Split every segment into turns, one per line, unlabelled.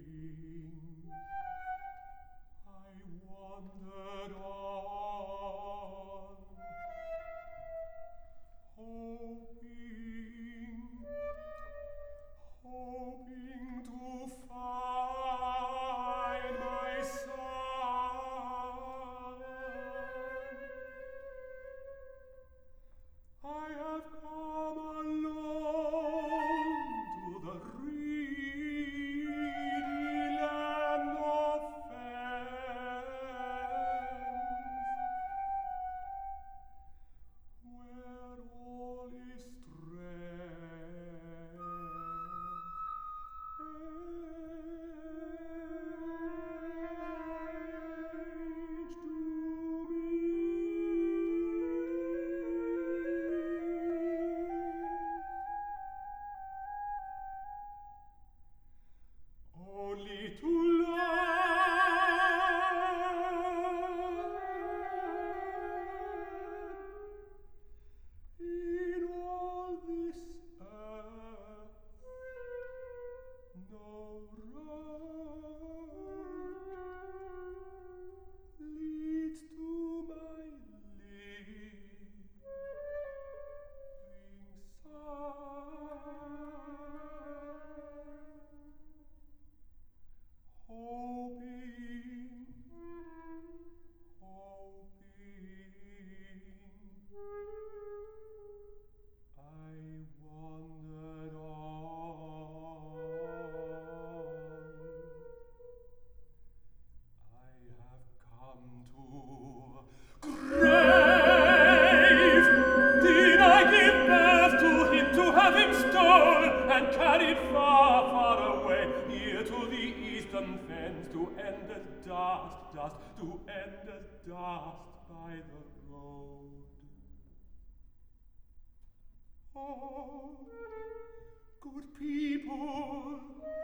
wandered on, hoping to find my son. I have come alone to the reedy land of Fens, where all is strange to me. Only to learn in all this earth no road leads to my living side. Hoping, I wandered on. I have come to grave. Did I give birth to him, to have him stole and carried far, far away, here to the eastern fens, to end as dust, to end as dust by the road? Oh, good people,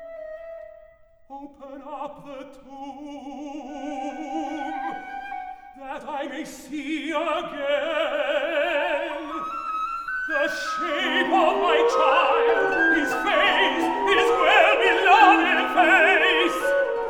open up the tomb, that I may see again the shape of my child, his face, his well-beloved face.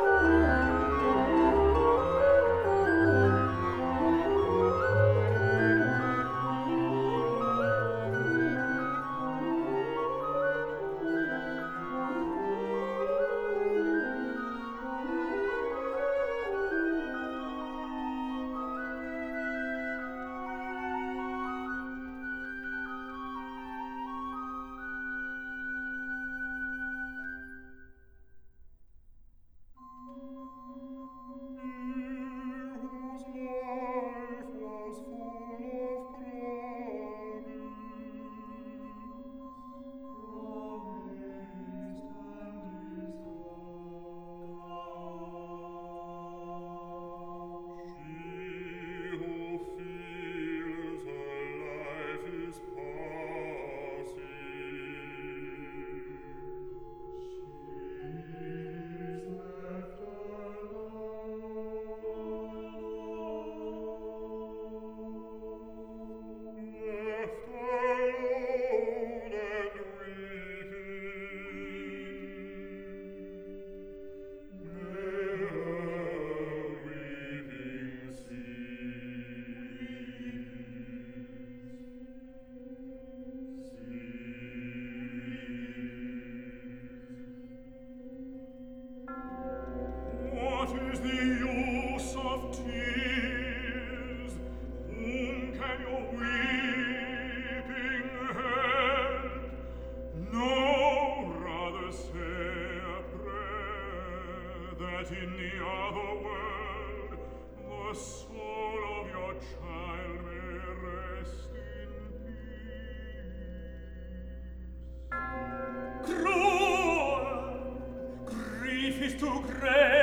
What is the use of tears? Whom can your weeping help? No, rather say a prayer, that in the other world the soul of your child may rest in peace. Cruel grief is too great.